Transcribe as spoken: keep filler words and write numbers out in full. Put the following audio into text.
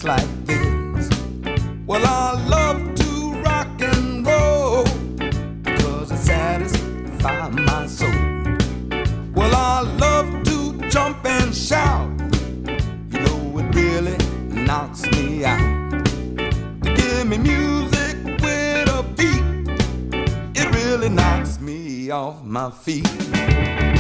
like this. Well, I love to rock and roll because it satisfies my soul. Well, I love to jump and shout. You know, it really knocks me out. To give me music with a beat, it really knocks me off my feet.